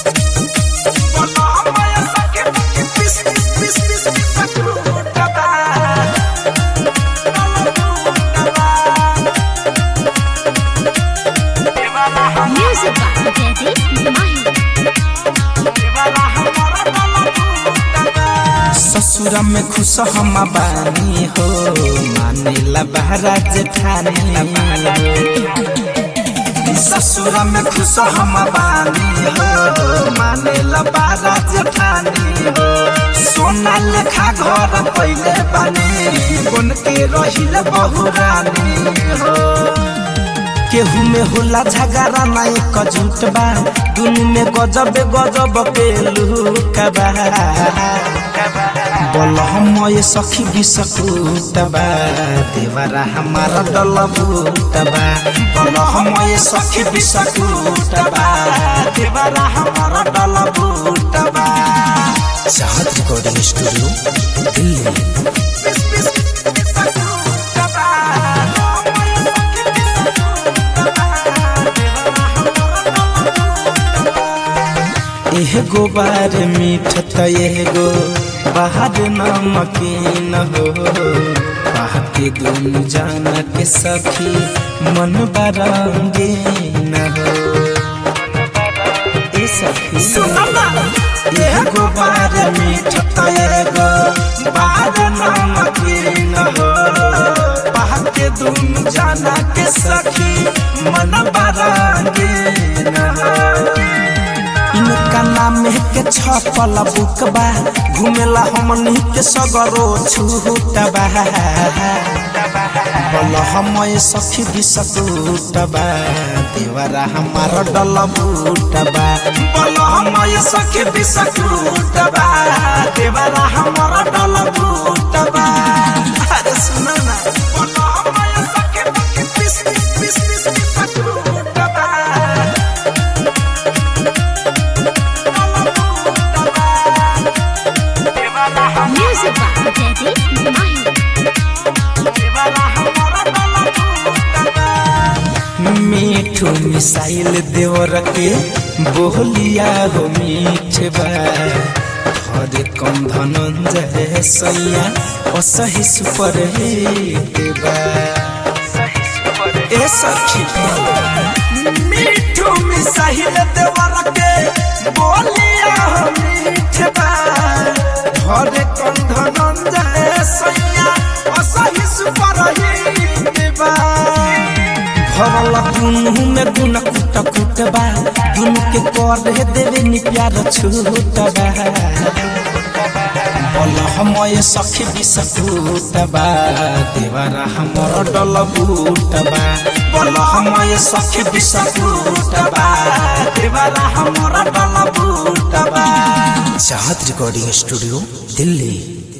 ससुरा में खुश हम बानी हो मानेला बहरा जेठानी ससुरा में खुश हम बानी हो मानेला बहरा जेठानी हो सोना लेखा घर पहले बानी बन के रहिल बहुरानी हो केहू में होला झगड़ा ना एक झूठ बा दुनु में गजब गजब के लुकबा बोल हम ये सखी बिसकुटबा देवरा हमारा डलबुटबा बोल हम ये सखी बिसकुटबा देवरा हमारा डलबुटबा चाहत रिकॉर्डिंग स्टूडियो दिल्ली। एगो बार मीठ त एगो बाहर नमकीन हो पाके दुनु जाना के सखी मन बरंगे न हो ए सखी एगो बार मीठ त एगो बाहर नमकीन हो पाके दुनु जाना के सखी मन बरंगे न हो इनका नाम के छपल बुकबा घुमेला हमनी के सगरो छूटबा बोल हम सखी बिसकुटबा देवरा हमारा डलबुटबा बोल हम सखी बिसकुटबा देवरा हमारा डलबुटबा अरे सुना ना बोल हम सखी बिसकुटबा मीठू मिसाइल देवर के बोलिया हो मीठबा हरे कम धनंजय सैया असही सुपर हिटबा ए सखी मीठू मिसाइल देवर के बोलिया हो मीठबा हरे कम धनंजय सैया असही सुपर हिटबा भरला दुनु में गुन कुट कुटबा दुनु के कर देवे नि प्यार छूटबा बोल हम सखी बिसकुटबा देवरा हमर डलबुटबा बोल हम सखी बिसकुटबा देवरा हमर डलबुटबा चाहत रिकॉर्डिंग स्टूडियो दिल्ली।